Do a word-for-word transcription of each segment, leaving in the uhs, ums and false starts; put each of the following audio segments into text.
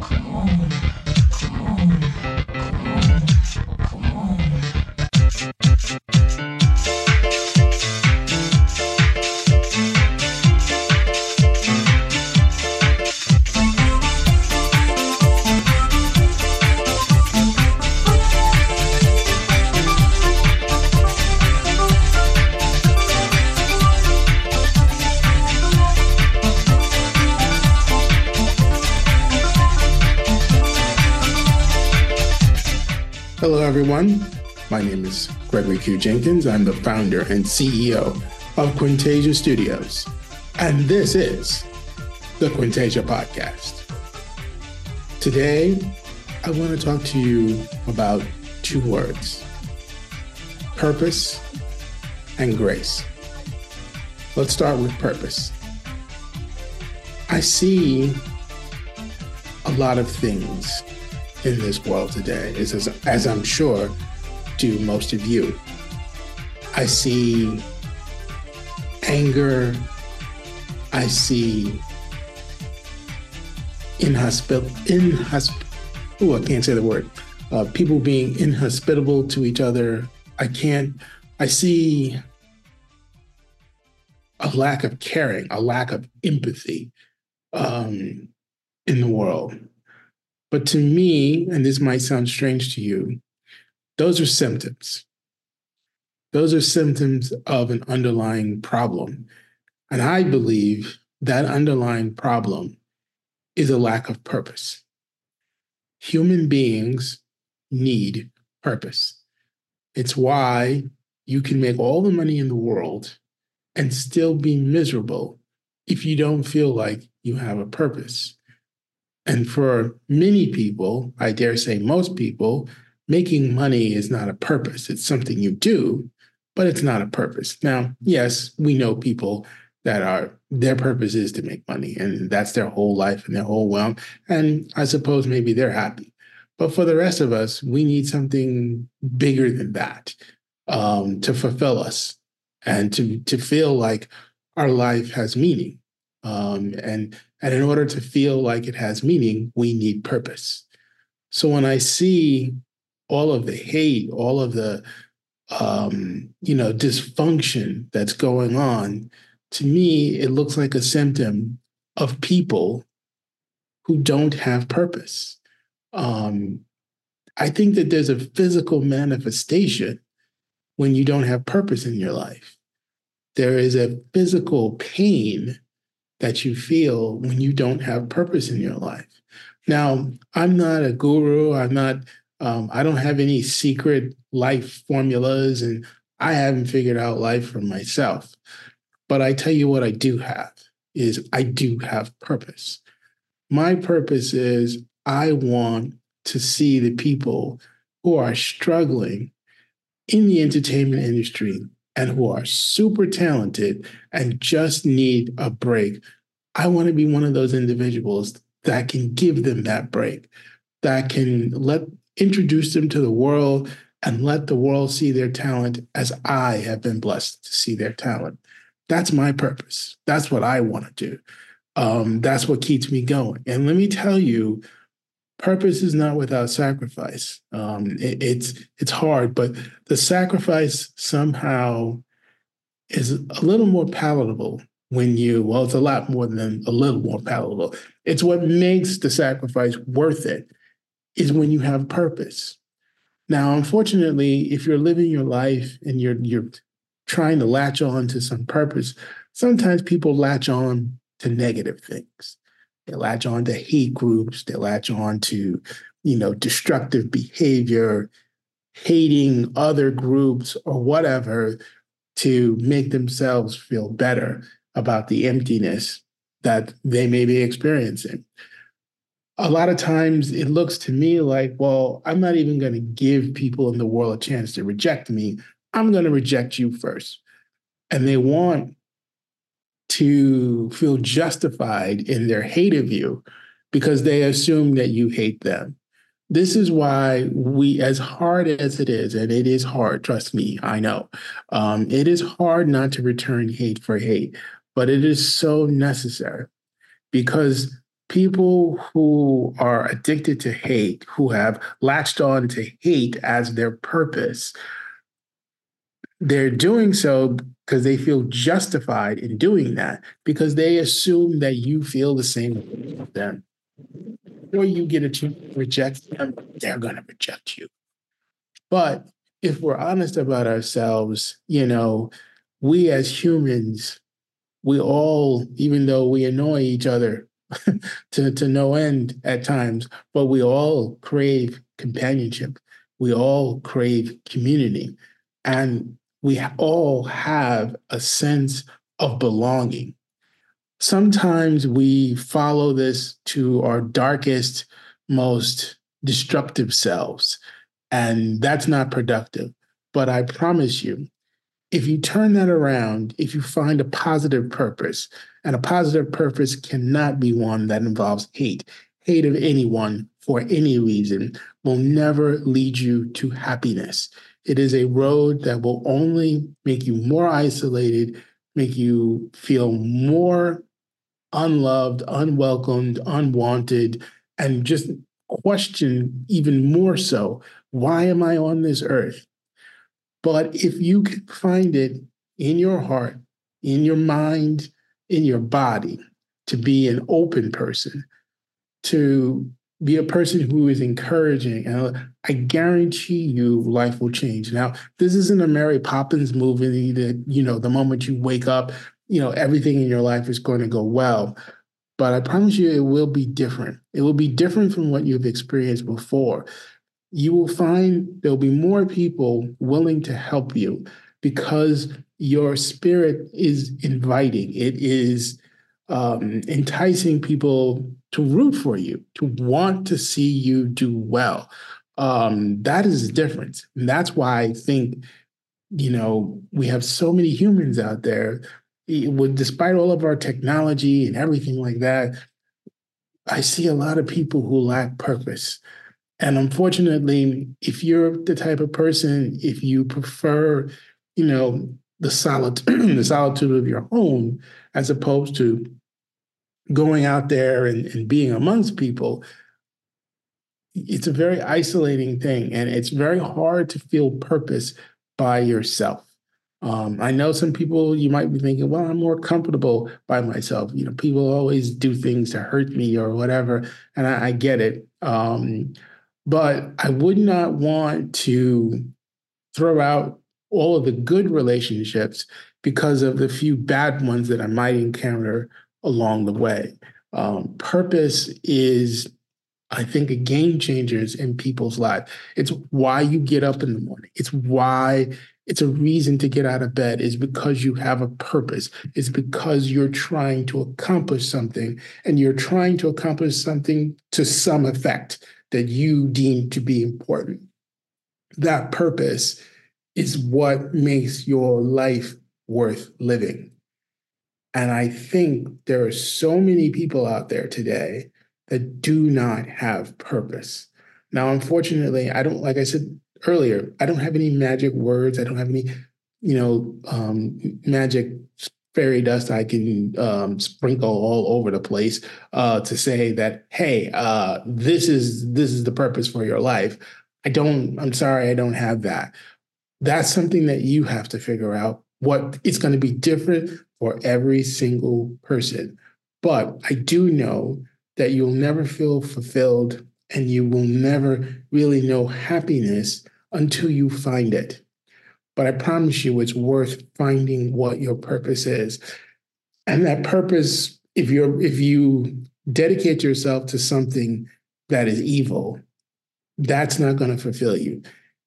Come on, come on, come on, come on. Hello, everyone. My name is Gregory Q. Jenkins. I'm the founder and C E O of Quintasia Studios, and this is the Quintasia Podcast. Today, I want to talk to you about two words: purpose and grace. Let's start with purpose. I see a lot of things in this world today, as, as I'm sure do most of you. I see anger. I see inhospitable, inhosp- oh, I can't say the word. Uh, people being inhospitable to each other. I can't, I see a lack of caring, a lack of empathy um, in the world. But to me, and this might sound strange to you, those are symptoms. Those are symptoms of an underlying problem. And I believe that underlying problem is a lack of purpose. Human beings need purpose. It's why you can make all the money in the world and still be miserable if you don't feel like you have a purpose. And for many people, I dare say most people, making money is not a purpose. It's something you do, but it's not a purpose. Now, yes, we know people that are, their purpose is to make money, and that's their whole life and their whole wealth. And I suppose maybe they're happy. But for the rest of us, we need something bigger than that um, to fulfill us and to, to feel like our life has meaning. Um, and And in order to feel like it has meaning, we need purpose. So when I see all of the hate, all of the, um, you know, dysfunction that's going on, to me, it looks like a symptom of people who don't have purpose. Um, I think that there's a physical manifestation when you don't have purpose in your life. There is a physical pain that you feel when you don't have purpose in your life. Now, I'm not a guru. I'm not, um, I don't have any secret life formulas, and I haven't figured out life for myself. But I tell you what I do have is I do have purpose. My purpose is I want to see the people who are struggling in the entertainment industry and who are super talented and just need a break. I want to be one of those individuals that can give them that break, that can let introduce them to the world and let the world see their talent as I have been blessed to see their talent. That's my purpose. That's what I want to do. Um, that's what keeps me going. And let me tell you, purpose is not without sacrifice. Um, it, it's it's hard, but the sacrifice somehow is a little more palatable when you, well, it's a lot more than a little more palatable. It's what makes the sacrifice worth it is when you have purpose. Now, unfortunately, if you're living your life and you're you're trying to latch on to some purpose, sometimes people latch on to negative things. They latch on to hate groups. They latch on to, you know, destructive behavior, hating other groups or whatever to make themselves feel better about the emptiness that they may be experiencing. A lot of times it looks to me like, well, I'm not even going to give people in the world a chance to reject me. I'm going to reject you first. And they want to feel justified in their hate of you because they assume that you hate them. This is why we, as hard as it is, and it is hard, trust me, I know, um, it is hard not to return hate for hate, but it is so necessary because People who are addicted to hate, who have latched on to hate as their purpose, they're doing so because they feel justified in doing that because they assume that you feel the same with them. Or you get a chance to reject them, they're going to reject you. But if we're honest about ourselves, you know, we as humans, we all, even though we annoy each other to, to no end at times, but we all crave companionship. We all crave community. And we all have a sense of belonging. Sometimes we follow this to our darkest, most destructive selves, and that's not productive. But I promise you, if you turn that around, if you find a positive purpose, and a positive purpose cannot be one that involves hate, hate of anyone for any reason will never lead you to happiness. It is a road that will only make you more isolated, make you feel more unloved, unwelcomed, unwanted, and just question even more so, why am I on this earth? But if you can find it in your heart, in your mind, in your body, to be an open person, to be a person who is encouraging, and I guarantee you life will change. Now, this isn't a Mary Poppins movie that, you know, the moment you wake up, you know, everything in your life is going to go well. But I promise you it will be different. It will be different from what you've experienced before. You will find there'll be more people willing to help you because your spirit is inviting. It is um, enticing people to root for you, to want to see you do well. Um, that is the difference. And that's why I think, you know, we have so many humans out there. With, despite all of our technology and everything like that, I see a lot of people who lack purpose. And unfortunately, if you're the type of person, if you prefer, you know, the solitude, the solitude of your home, as opposed to going out there and, and being amongst people, it's a very isolating thing. And it's very hard to feel purpose by yourself. Um, I know some people you might be thinking, well, I'm more comfortable by myself. You know, people always do things to hurt me or whatever. And I, I get it. Um, But I would not want to throw out all of the good relationships because of the few bad ones that I might encounter along the way. Um, purpose is, I think, a game changer in people's lives. It's why you get up in the morning. It's why it's a reason to get out of bed is because you have a purpose. It's because you're trying to accomplish something and you're trying to accomplish something to some effect that you deem to be important. That purpose is what makes your life worth living. And I think there are so many people out there today that do not have purpose. Now, unfortunately, I don't, like I said earlier, I don't have any magic words. I don't have any, you know, um, magic fairy dust I can um, sprinkle all over the place uh, to say that, hey, uh, this is this is the purpose for your life. I don't, I'm sorry, I don't have that. That's something that you have to figure out. What it's going to be different for every single person. But I do know that you'll never feel fulfilled and you will never really know happiness until you find it. But I promise you it's worth finding what your purpose is. And that purpose, if you're if you dedicate yourself to something that is evil, that's not going to fulfill you.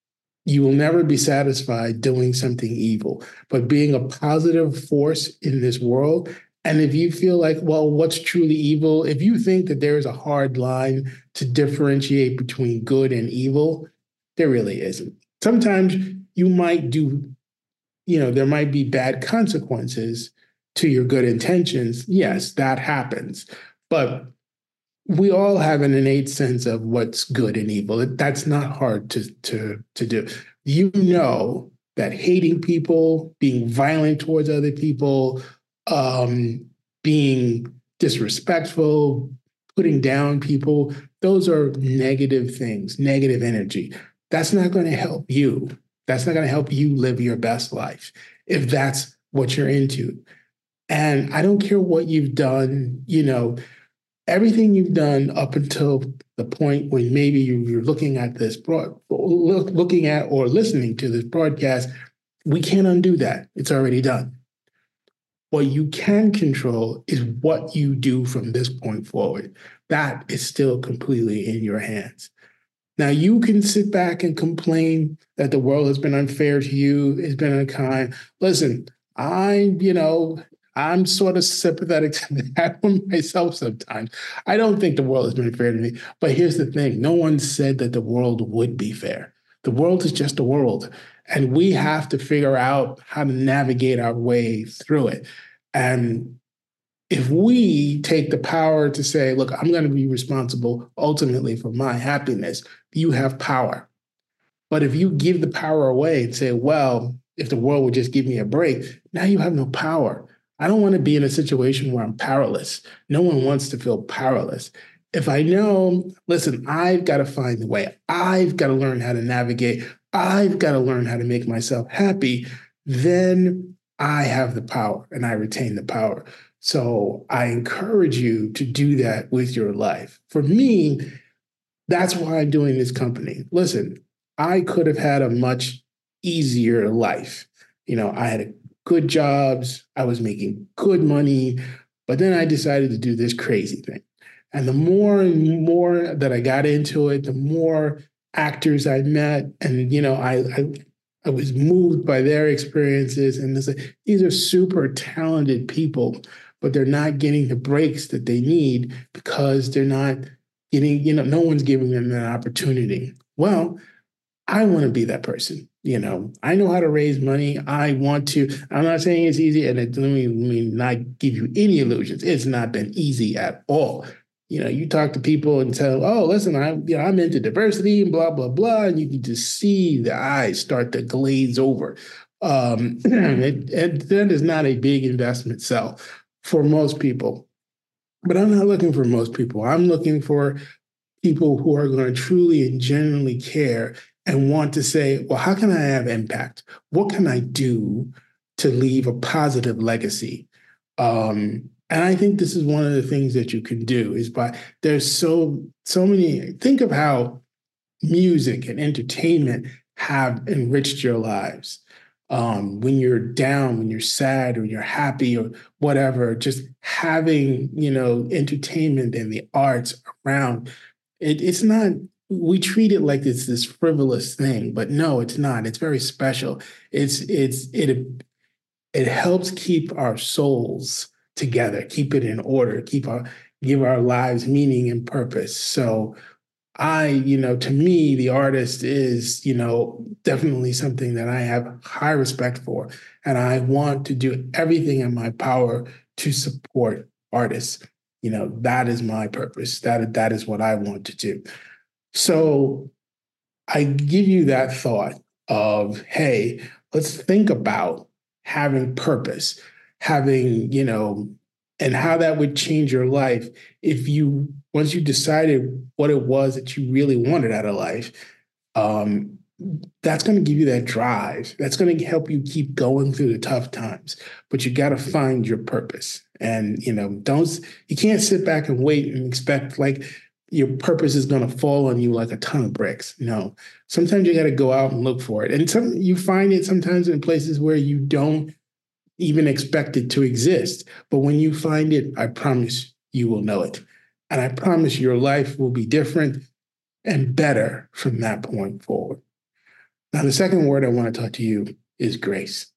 You will never be satisfied doing something evil, but being a positive force in this world. And if you feel like, well, what's truly evil? If you think that there is a hard line to differentiate between good and evil, there really isn't. Sometimes you might do, you know, there might be bad consequences to your good intentions. Yes, that happens. But we all have an innate sense of what's good and evil. That's not hard to, to, to do. You know that hating people, being violent towards other people, um, being disrespectful, putting down people, those are negative things, negative energy. That's not going to help you. That's not going to help you live your best life if that's what you're into. And I don't care what you've done, you know, everything you've done up until the point when maybe you're looking at this broad, looking at or listening to this broadcast, we can't undo that. It's already done. What you can control is what you do from this point forward. That is still completely in your hands. Now, you can sit back and complain that the world has been unfair to you, it's been unkind. Listen, I, you know, I'm sort of sympathetic to that one myself sometimes. I don't think the world has been fair to me. But here's the thing, no one said that the world would be fair. The world is just a world. And we have to figure out how to navigate our way through it. And if we take the power to say, look, I'm going to be responsible ultimately for my happiness, you have power. But if you give the power away and say, well, if the world would just give me a break, now you have no power. I don't want to be in a situation where I'm powerless. No one wants to feel powerless. If I know, listen, I've got to find the way. I've got to learn how to navigate. I've got to learn how to make myself happy. Then I have the power and I retain the power. So I encourage you to do that with your life. For me, that's why I'm doing this company. Listen, I could have had a much easier life. You know, I had good jobs, I was making good money, but then I decided to do this crazy thing. And the more and more that I got into it, the more actors I met, and you know, I I, I was moved by their experiences. And this, these are super talented people, but they're not getting the breaks that they need because they're not getting, you know, no one's giving them an opportunity. Well, I want to be that person. You know, I know how to raise money. I want to. I'm not saying it's easy, and it, let me, let me not give you any illusions. It's not been easy at all. You know, you talk to people and tell, oh, listen, I'm, you know, I'm into diversity and blah, blah, blah. And you can just see the eyes start to glaze over. Um, it, it, that is not a big investment sell for most people. But I'm not looking for most people. I'm looking for people who are going to truly and genuinely care and want to say, well, how can I have impact? What can I do to leave a positive legacy? Um, and I think this is one of the things that you can do is by there's so, so many, think of how music and entertainment have enriched your lives. Um, when you're down, when you're sad, or you're happy, or whatever, just having, you know, entertainment and the arts around it, it's not, we treat it like it's this frivolous thing, but no, it's not. It's very special. It's, it's, it, it helps keep our souls together, keep it in order, keep our, give our lives meaning and purpose. So I, you know, to me, the artist is, you know, definitely something that I have high respect for. And I want to do everything in my power to support artists. You know, that is my purpose. That, that is what I want to do. So I give you that thought of, hey, let's think about having purpose, having, you know, and how that would change your life if you, once you decided what it was that you really wanted out of life, um, that's going to give you that drive. That's going to help you keep going through the tough times. But you got to find your purpose. And, you know, don't, you can't sit back and wait and expect like your purpose is going to fall on you like a ton of bricks. No, sometimes you got to go out and look for it. And some, you find it sometimes in places where you don't even expect it to exist. But when you find it, I promise you will know it. And I promise your life will be different and better from that point forward. Now, the second word I want to talk to you is grace.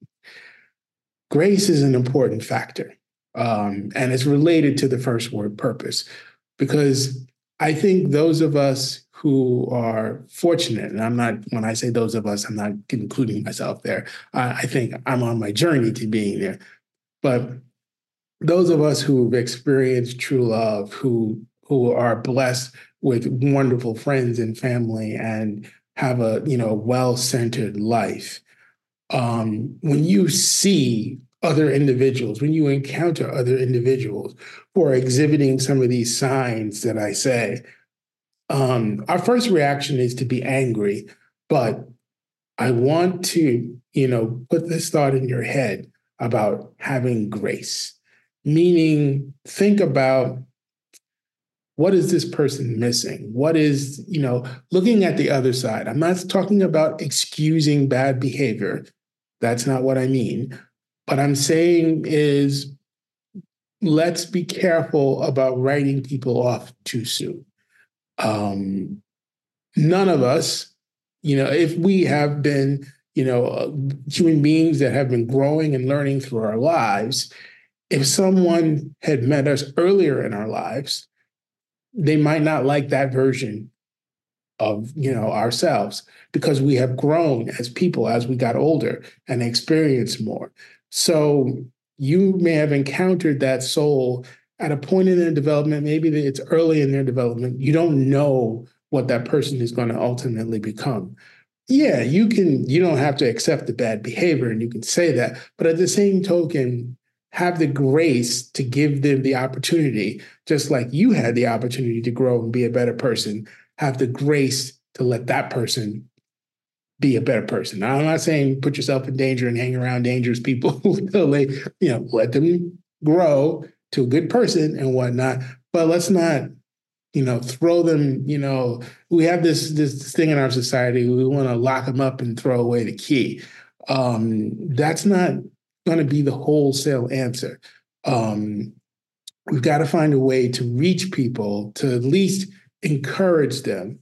Grace is an important factor. Um, and it's related to the first word, purpose, because I think those of us who are fortunate, and I'm not, when I say those of us, I'm not including myself there. Uh, I think I'm on my journey to being there. But those of us who've experienced true love, who who are blessed with wonderful friends and family and have a, you know, well-centered life, um, when you see other individuals, when you encounter other individuals who are exhibiting some of these signs that I say, um, our first reaction is to be angry, but I want to, you know, put this thought in your head about having grace, meaning think about what is this person missing? What is, you know, looking at the other side. I'm not talking about excusing bad behavior. That's not what I mean. What I'm saying is let's be careful about writing people off too soon. Um, none of us, you know, if we have been, you know, uh, human beings that have been growing and learning through our lives, if someone had met us earlier in our lives, they might not like that version of, you know, ourselves because we have grown as people as we got older and experienced more. So you may have encountered that soul at a point in their development, maybe it's early in their development. You don't know what that person is going to ultimately become. Yeah, you can, you don't have to accept the bad behavior and you can say that, but at the same token, have the grace to give them the opportunity, just like you had the opportunity to grow and be a better person, have the grace to let that person be a better person. Now, I'm not saying put yourself in danger and hang around dangerous people until they, you know, let them grow to a good person and whatnot. But let's not, you know, throw them, you know, we have this this thing in our society, we want to lock them up and throw away the key. Um, that's not going to be the wholesale answer. Um, we've got to find a way to reach people, to at least encourage them,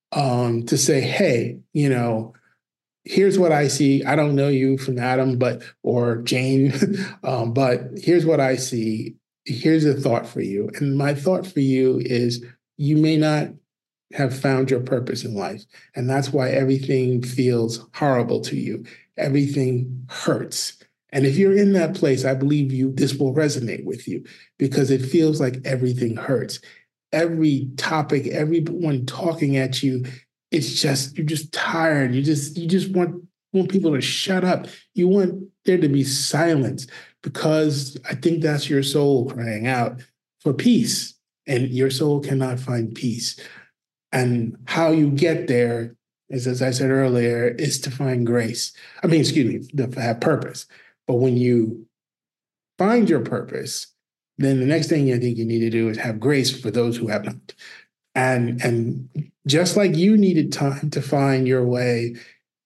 um, to say, hey, you know, here's what I see. I don't know you from Adam, but or Jane, um, but here's what I see. Here's a thought for you. And my thought for you is you may not have found your purpose in life. And that's why everything feels horrible to you. Everything hurts. And if you're in that place, I believe you, this will resonate with you because it feels like everything hurts. Every topic, everyone talking at you, it's just, you're just tired. You just, you just want, want people to shut up. You want there to be silence because I think that's your soul crying out for peace. And your soul cannot find peace. And how you get there is, as I said earlier, is to find grace. I mean, excuse me, to have purpose. But when you find your purpose, then the next thing I think you need to do is have grace for those who have not. And, and just like you needed time to find your way,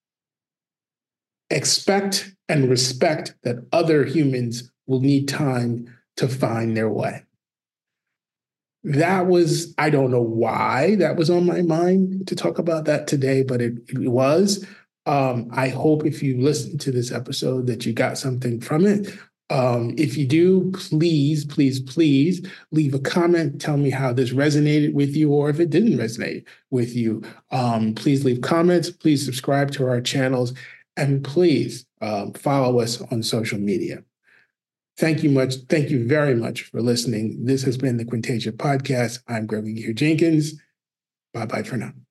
expect and respect that other humans will need time to find their way. That was, I don't know why that was on my mind to talk about that today, but it, it was. Um, I hope if you listened to this episode that you got something from it. Um, if you do, please, please, please leave a comment. Tell me how this resonated with you, or if it didn't resonate with you. Um, please leave comments. Please subscribe to our channels, and please um, follow us on social media. Thank you much. Thank you very much for listening. This has been the Quintasia Podcast. I'm Gregory Jenkins. Bye bye for now.